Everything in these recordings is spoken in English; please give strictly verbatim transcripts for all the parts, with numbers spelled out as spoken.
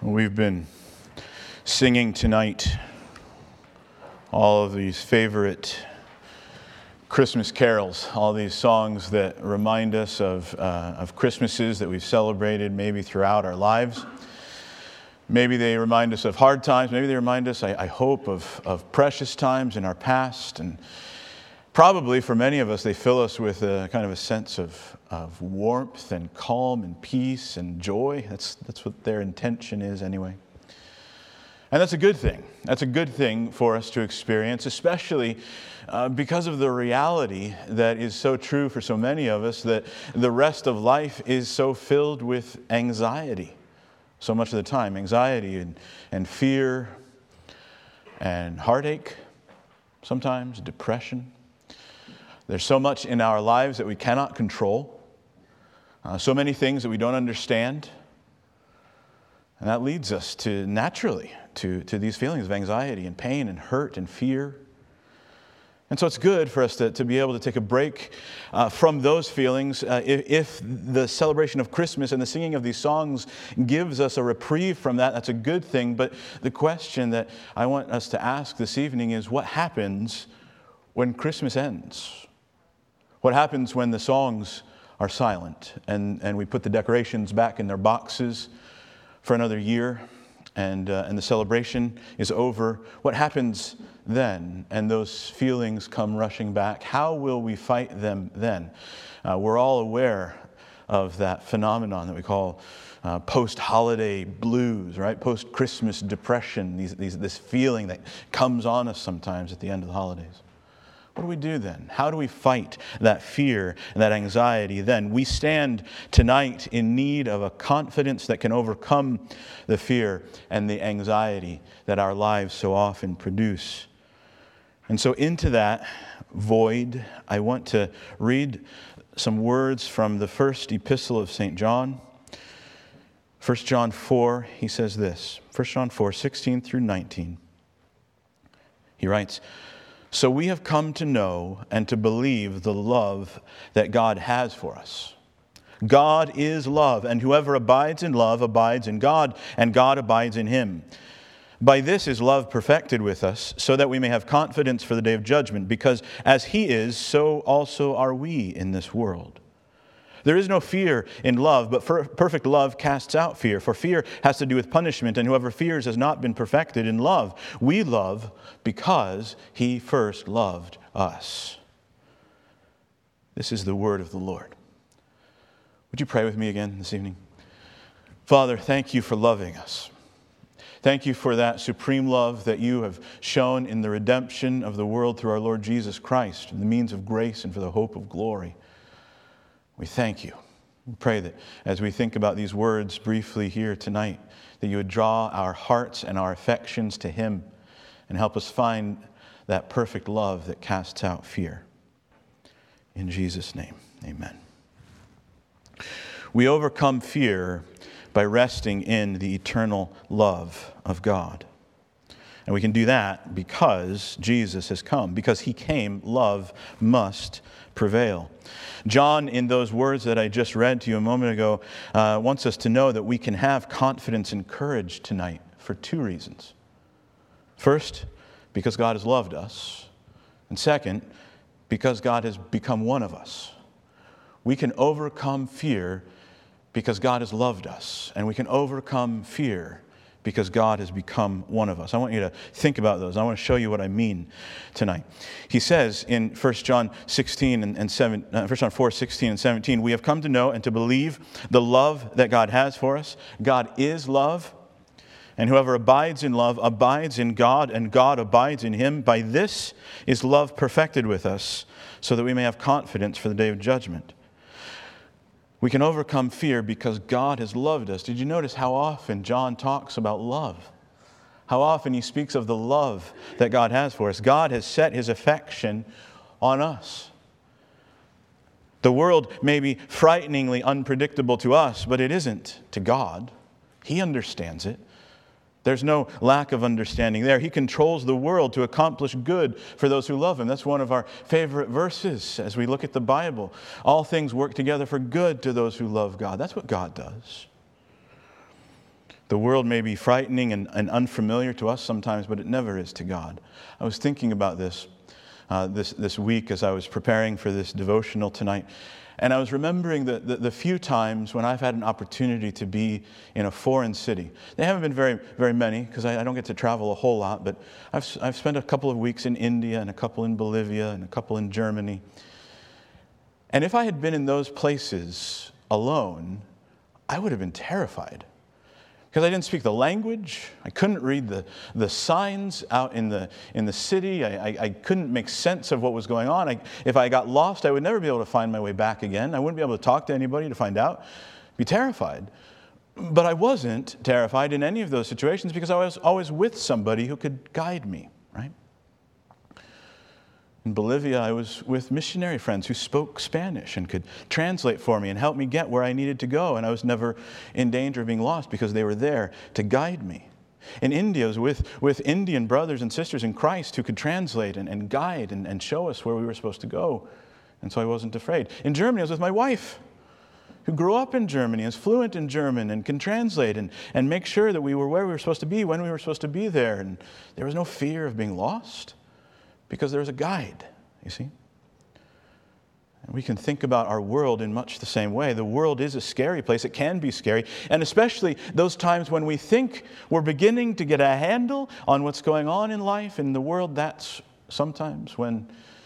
We've been singing tonight all of these favorite Christmas carols, all these songs that remind us of, uh, of Christmases that we've celebrated maybe throughout our lives. Maybe they remind us of hard times. Maybe they remind us, I, I hope, of, of precious times in our past. And probably for many of us, they fill us with a kind of a sense of, of warmth and calm and peace and joy. That's, that's what their intention is anyway. And that's a good thing. That's a good thing for us to experience, especially uh, because of the reality that is so true for so many of us, that the rest of life is so filled with anxiety. So much of the time, anxiety and, and fear and heartache, sometimes depression. There's so much in our lives that we cannot control. Uh, so many things that we don't understand. And that leads us to naturally to, to these feelings of anxiety and pain and hurt and fear. And so it's good for us to, to be able to take a break uh, from those feelings uh, if, if the celebration of Christmas and the singing of these songs gives us a reprieve from that. That's a good thing. But the question that I want us to ask this evening is, what happens when Christmas ends? What happens when the songs are silent and, and we put the decorations back in their boxes for another year and, uh, and the celebration is over? What happens then? And those feelings come rushing back. How will we fight them then? Uh, we're all aware of that phenomenon that we call uh, post-holiday blues, right? Post-Christmas depression, these, these, this feeling that comes on us sometimes at the end of the holidays. What do we do then? How do we fight that fear and that anxiety then? We stand tonight in need of a confidence that can overcome the fear and the anxiety that our lives so often produce. And so into that void, I want to read some words from the first epistle of Saint John. First John four, he says this. First John four, sixteen through nineteen. He writes, "So we have come to know and to believe the love that God has for us. God is love, and whoever abides in love abides in God, and God abides in him. By this is love perfected with us, so that we may have confidence for the day of judgment, because as he is, so also are we in this world. There is no fear in love, but perfect love casts out fear. For fear has to do with punishment, and whoever fears has not been perfected in love. We love because he first loved us." This is the word of the Lord. Would you pray with me again this evening? Father, thank you for loving us. Thank you for that supreme love that you have shown in the redemption of the world through our Lord Jesus Christ, the means of grace and for the hope of glory. We thank you. We pray that as we think about these words briefly here tonight, that you would draw our hearts and our affections to him and help us find that perfect love that casts out fear. In Jesus' name, amen. We overcome fear by resting in the eternal love of God. And we can do that because Jesus has come. Because he came, love must prevail. John, in those words that I just read to you a moment ago, uh, wants us to know that we can have confidence and courage tonight for two reasons. First, because God has loved us. And second, because God has become one of us. We can overcome fear because God has loved us. And we can overcome fear because God has become one of us. I want you to think about those. I want to show you what I mean tonight. He says in First John sixteen and seven, uh, First John four, sixteen and seventeen, "We have come to know and to believe the love that God has for us. God is love, and whoever abides in love abides in God, and God abides in him. By this is love perfected with us, so that we may have confidence for the day of judgment." We can overcome fear because God has loved us. Did you notice how often John talks about love? How often he speaks of the love that God has for us. God has set his affection on us. The world may be frighteningly unpredictable to us, but it isn't to God. He understands it. There's no lack of understanding there. He controls the world to accomplish good for those who love him. That's one of our favorite verses as we look at the Bible. All things work together for good to those who love God. That's what God does. The world may be frightening and, and unfamiliar to us sometimes, but it never is to God. I was thinking about this, uh, this this week as I was preparing for this devotional tonight, and I was remembering the, the, the few times when I've had an opportunity to be in a foreign city. They haven't been very very many, because I, I don't get to travel a whole lot, but I've, I've spent a couple of weeks in India and a couple in Bolivia and a couple in Germany. And if I had been in those places alone, I would have been terrified. Because I didn't speak the language, I couldn't read the, the signs out in the in the city, I, I, I couldn't make sense of what was going on. I, if I got lost, I would never be able to find my way back again. I wouldn't be able to talk to anybody to find out. I'd be terrified. But I wasn't terrified in any of those situations because I was always with somebody who could guide me, right? In Bolivia, I was with missionary friends who spoke Spanish and could translate for me and help me get where I needed to go. And I was never in danger of being lost because they were there to guide me. In India, I was with, with Indian brothers and sisters in Christ who could translate and, and guide and, and show us where we were supposed to go. And so I wasn't afraid. In Germany, I was with my wife, who grew up in Germany, is fluent in German and can translate and, and make sure that we were where we were supposed to be when we were supposed to be there. And there was no fear of being lost, because there's a guide, you see. And we can think about our world in much the same way. The world is a scary place. It can be scary. And especially those times when we think we're beginning to get a handle on what's going on in life, in the world, that's sometimes when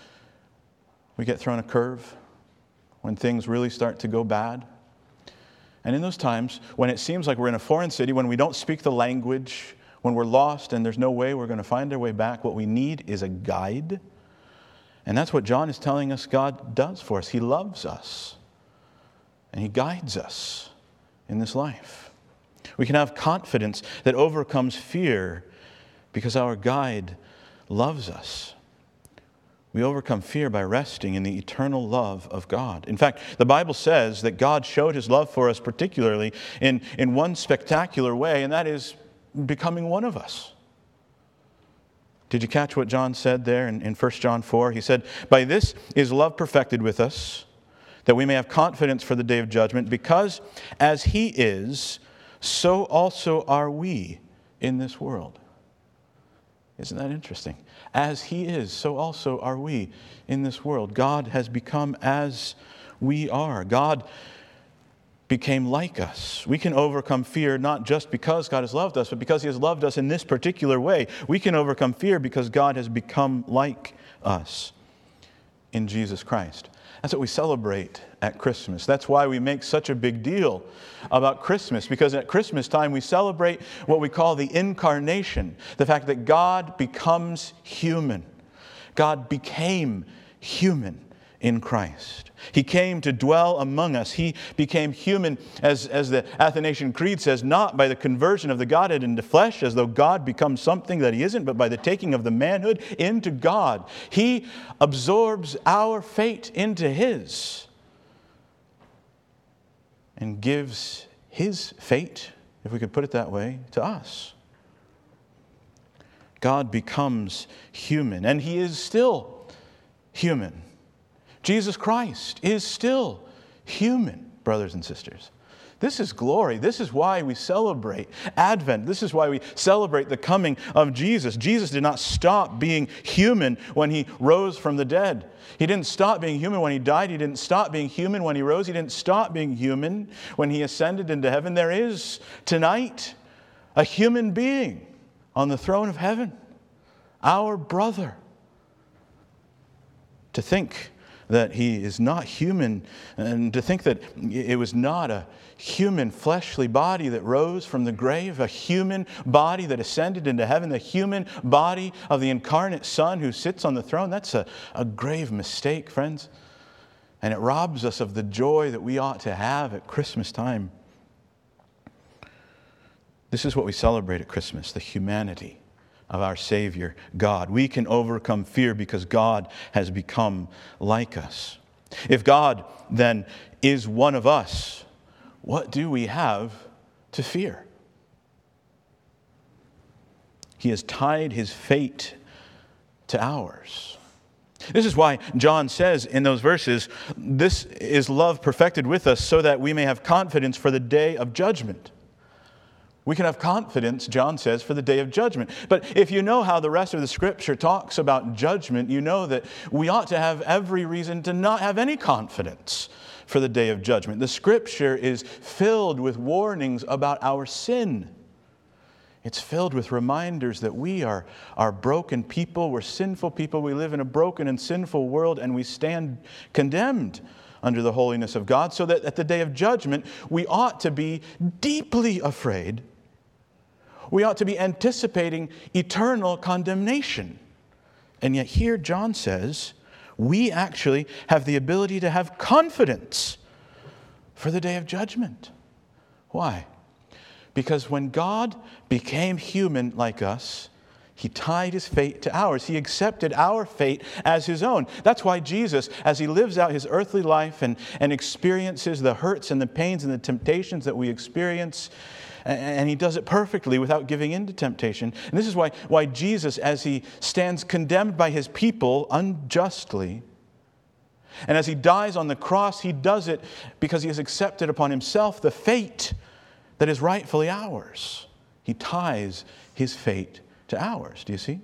we get thrown a curve, when things really start to go bad. And in those times, when it seems like we're in a foreign city, when we don't speak the language, when we're lost and there's no way we're going to find our way back, what we need is a guide. And that's what John is telling us God does for us. He loves us. And He guides us in this life. We can have confidence that overcomes fear because our guide loves us. We overcome fear by resting in the eternal love of God. In fact, the Bible says that God showed His love for us particularly in, in one spectacular way, and that is becoming one of us. Did you catch what John said there in, in First John four? He said, "By this is love perfected with us, that we may have confidence for the day of judgment, because as He is, so also are we in this world." Isn't that interesting? As He is, so also are we in this world. God has become as we are. God became like us. We can overcome fear not just because God has loved us, but because He has loved us in this particular way. We can overcome fear because God has become like us in Jesus Christ. That's what we celebrate at Christmas. That's why we make such a big deal about Christmas, because at Christmas time we celebrate what we call the incarnation, the fact that God becomes human. God became human in Christ. He came to dwell among us. He became human, as, as the Athanasian Creed says, not by the conversion of the Godhead into flesh, as though God becomes something that He isn't, but by the taking of the manhood into God. He absorbs our fate into His and gives His fate, if we could put it that way, to us. God becomes human, and He is still human. Jesus Christ is still human, brothers and sisters. This is glory. This is why we celebrate Advent. This is why we celebrate the coming of Jesus. Jesus did not stop being human when He rose from the dead. He didn't stop being human when He died. He didn't stop being human when He rose. He didn't stop being human when He ascended into heaven. There is tonight a human being on the throne of heaven, our brother. To think that He is not human, and to think that it was not a human fleshly body that rose from the grave, a human body that ascended into heaven, the human body of the incarnate Son who sits on the throne, that's a, a grave mistake, friends. And it robs us of the joy that we ought to have at Christmas time. This is what we celebrate at Christmas, the humanity of our Savior, God. We can overcome fear because God has become like us. If God then is one of us, what do we have to fear? He has tied His fate to ours. This is why John says in those verses, this is love perfected with us so that we may have confidence for the day of judgment. We can have confidence, John says, for the day of judgment. But if you know how the rest of the Scripture talks about judgment, you know that we ought to have every reason to not have any confidence for the day of judgment. The Scripture is filled with warnings about our sin. It's filled with reminders that we are, are broken people, we're sinful people, we live in a broken and sinful world, and we stand condemned under the holiness of God, so that at the day of judgment, we ought to be deeply afraid. We ought to be anticipating eternal condemnation. And yet here John says, we actually have the ability to have confidence for the day of judgment. Why? Because when God became human like us, He tied His fate to ours. He accepted our fate as His own. That's why Jesus, as He lives out His earthly life and, and experiences the hurts and the pains and the temptations that we experience, and He does it perfectly without giving in to temptation. And this is why, why Jesus, as He stands condemned by His people unjustly, and as He dies on the cross, He does it because He has accepted upon Himself the fate that is rightfully ours. He ties His fate to ours. Do you see?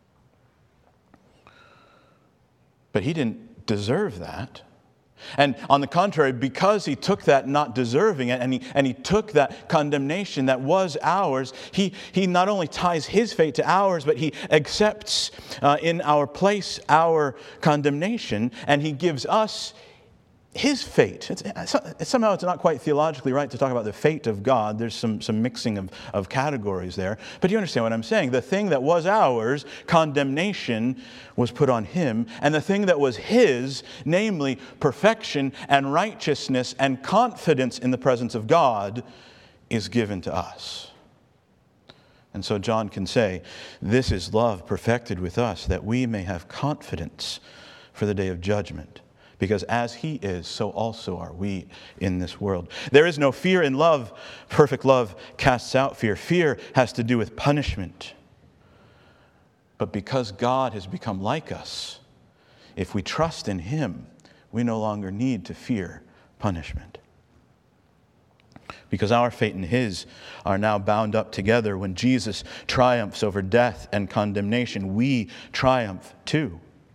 But He didn't deserve that. And on the contrary, because He took that not deserving it, and He, and he took that condemnation that was ours, He, he not only ties His fate to ours, but He accepts uh, in our place our condemnation, and He gives us His fate. It's, it's, somehow it's not quite theologically right to talk about the fate of God. There's some, some mixing of, of categories there. But you understand what I'm saying. The thing that was ours, condemnation, was put on Him. And the thing that was His, namely perfection and righteousness and confidence in the presence of God, is given to us. And so John can say, this is love perfected with us, that we may have confidence for the day of judgment. Because as He is, so also are we in this world. There is no fear in love. Perfect love casts out fear. Fear has to do with punishment. But because God has become like us, if we trust in Him, we no longer need to fear punishment. Because our fate and His are now bound up together. When Jesus triumphs over death and condemnation, we triumph too.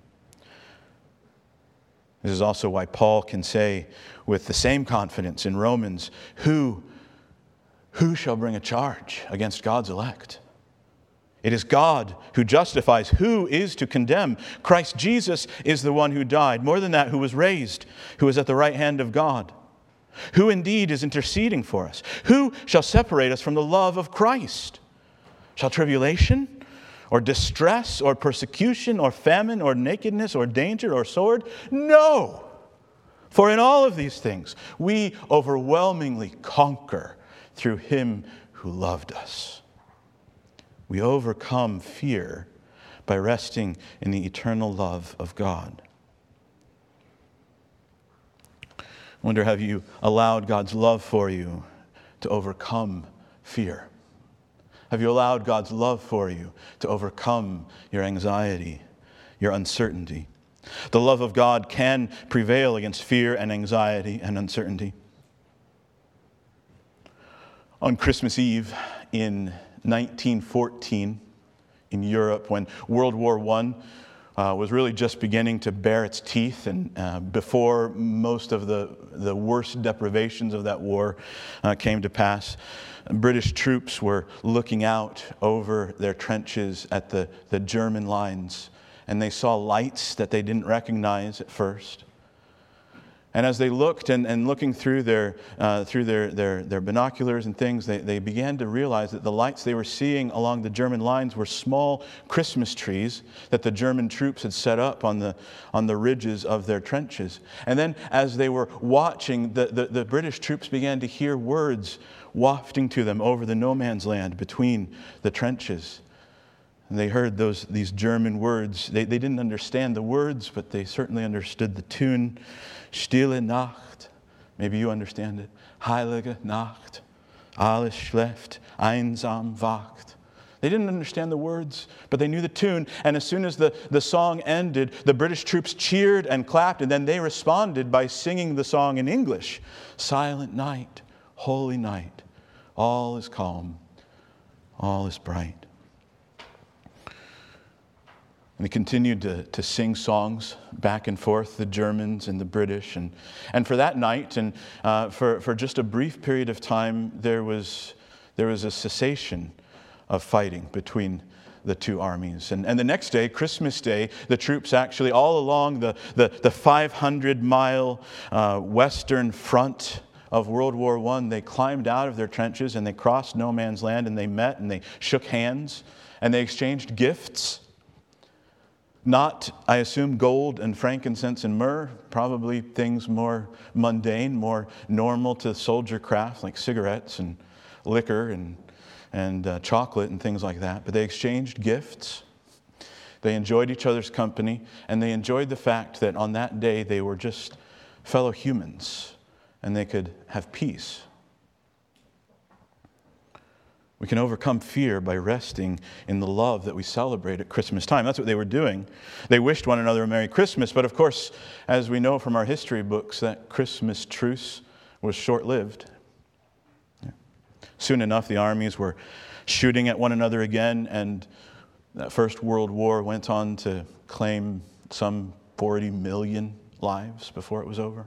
This is also why Paul can say with the same confidence in Romans, who, who shall bring a charge against God's elect? It is God who justifies. Who is to condemn? Christ Jesus is the one who died. More than that, who was raised, who is at the right hand of God. Who indeed is interceding for us? Who shall separate us from the love of Christ? Shall tribulation, or distress, or persecution, or famine, or nakedness, or danger, or sword? No! For in all of these things, we overwhelmingly conquer through Him who loved us. We overcome fear by resting in the eternal love of God. I wonder, have you allowed God's love for you to overcome fear? Have you allowed God's love for you to overcome your anxiety, your uncertainty? The love of God can prevail against fear and anxiety and uncertainty. On Christmas Eve in nineteen fourteen, in Europe, when World War One uh, was really just beginning to bare its teeth, and uh, before most of the, the worst deprivations of that war uh, came to pass, British troops were looking out over their trenches at the, the German lines, and they saw lights that they didn't recognize at first. And as they looked and, and looking through their uh, through their, their, their binoculars and things, they, they began to realize that the lights they were seeing along the German lines were small Christmas trees that the German troops had set up on the on the ridges of their trenches. And then as they were watching, the, the, the British troops began to hear words wafting to them over the no man's land between the trenches. And they heard those these German words. They, they didn't understand the words, but they certainly understood the tune. Stille Nacht. Maybe you understand it. Heilige Nacht. Alles schläft, einsam wacht. They didn't understand the words, but they knew the tune. And as soon as the, the song ended, the British troops cheered and clapped, and then they responded by singing the song in English. Silent night, holy night, all is calm All is bright. And they continued to, to sing songs back and forth, the Germans and the British. And, and for that night, and uh, for, for just a brief period of time, there was, there was a cessation of fighting between the two armies. And, and the next day, Christmas Day, the troops actually all along the, the, the five hundred mile uh, western front of World War One, they climbed out of their trenches and they crossed no man's land, and they met and they shook hands and they exchanged gifts. Not, I assume, gold and frankincense and myrrh, probably things more mundane, more normal to soldier craft, like cigarettes and liquor and, and uh, chocolate and things like that. But they exchanged gifts. They enjoyed each other's company, and they enjoyed the fact that on that day they were just fellow humans and they could have peace. We can overcome fear by resting in the love that we celebrate at Christmas time. That's what they were doing. They wished one another a Merry Christmas, but of course, as we know from our history books, that Christmas truce was short-lived. Yeah. Soon enough, the armies were shooting at one another again, and that First World War went on to claim some forty million lives before it was over.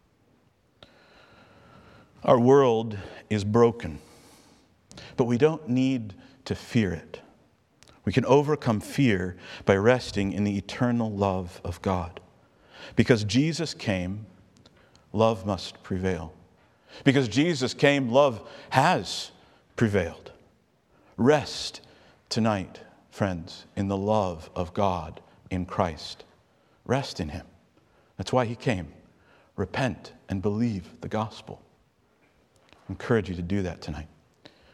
Our world is broken. But we don't need to fear it. We can overcome fear by resting in the eternal love of God. Because Jesus came, love must prevail. Because Jesus came, love has prevailed. Rest tonight, friends, in the love of God in Christ. Rest in Him. That's why He came. Repent and believe the gospel. I encourage you to do that tonight.